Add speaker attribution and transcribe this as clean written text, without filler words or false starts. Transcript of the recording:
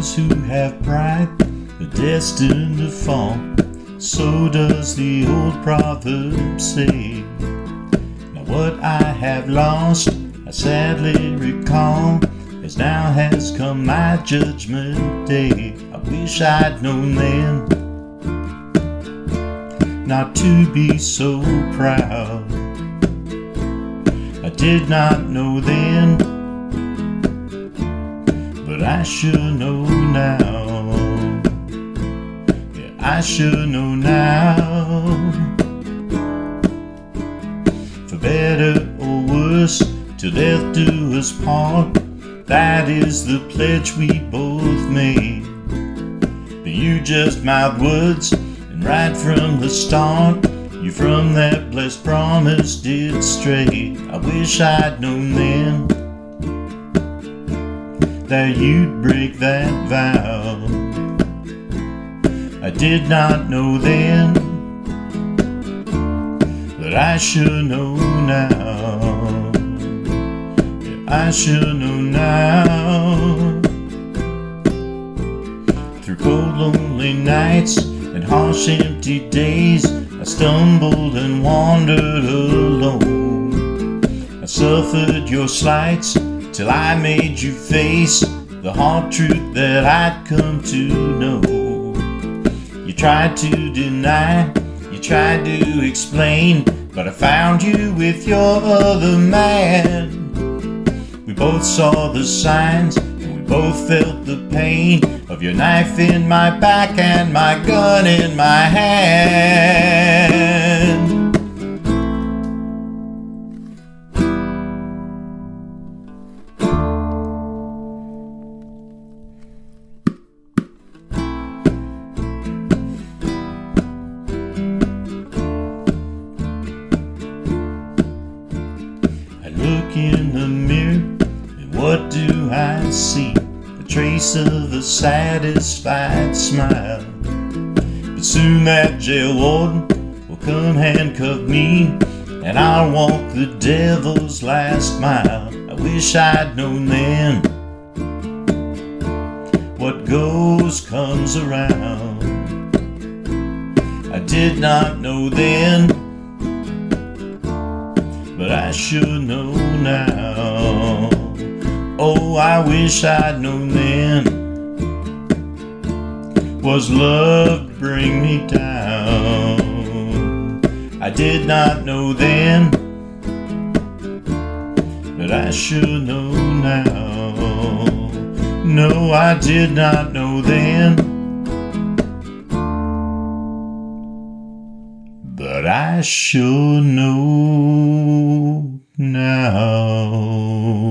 Speaker 1: those who have pride are destined to fall. So does the old proverb say. Now what I have lost, I sadly recall, as now has come my judgment day. I wish I'd known then not to be so proud. I did not know then, but I should know now. Yeah, I should know now. For better or worse, till death do us part, that is the pledge we both made. But you just mouthed words, and right from the start, you from that blessed promise did stray. I wish I'd known then that you'd break that vow. I did not know then, but I should know now. Yeah, I should know now. Through cold lonely nights and harsh empty days, I stumbled and wandered alone. I suffered your slights till I made you face the hard truth that I'd come to know. You tried to deny, you tried to explain, but I found you with your other man. We both saw the signs, and we both felt the pain of your knife in my back and my gun in my hand. I look in the mirror, and what do I see? A trace of a satisfied smile. But soon that jail warden will come handcuff me, and I'll walk the devil's last mile. I wish I'd known then what goes comes around. I did not know then, but I should know now. Oh, I wish I'd known then. Was love to bring me down? I did not know then, but I should know now. No, I did not know then, but I should know now.